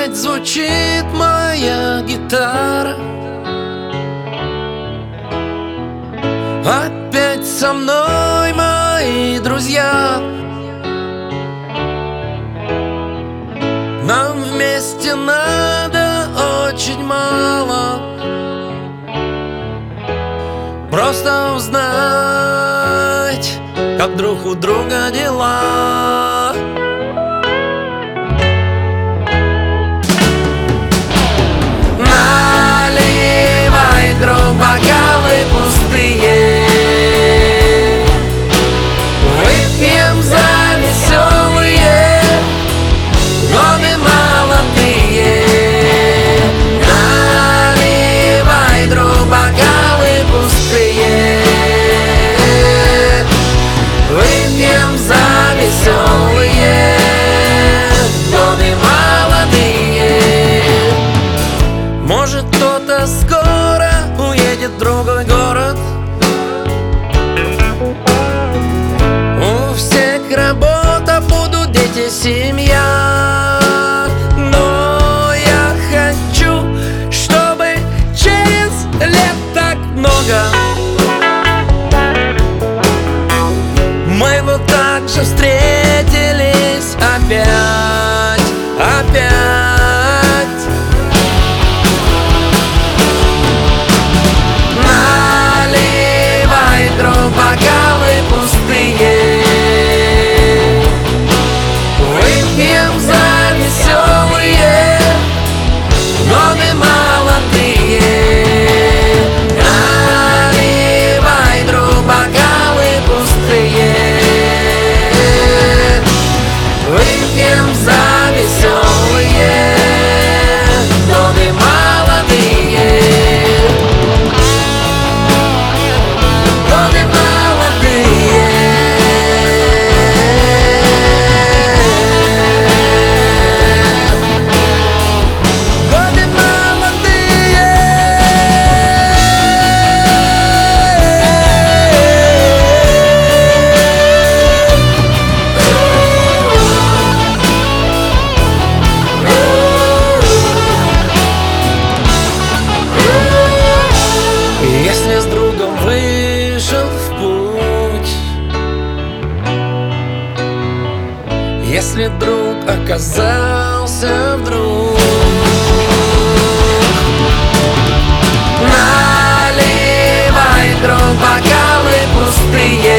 Опять звучит моя гитара, опять со мной мои друзья. Нам вместе надо очень мало, просто узнать, как друг у друга дела. Наливай, друг, бокалы пустые, выпьем за веселые годы молодые. Наливай, друг, бокалы пустые, выпьем за веселые годы молодые. Может, кто-то скоро уедет в другой город, у всех работа, будут дети, семья. Но я хочу, чтобы через лет так много мы вот так же встретились опять, опять. Наливай, друг, бокалы пустые, выпьем за веселые годы молодые. Наливай, друг, бокалы пустые, выпьем за веселые годы молодые. Годы молодые. Годы молодые. Если с другом вышел в путь, если друг оказался вдруг, наливай, друг, бокалы пустые,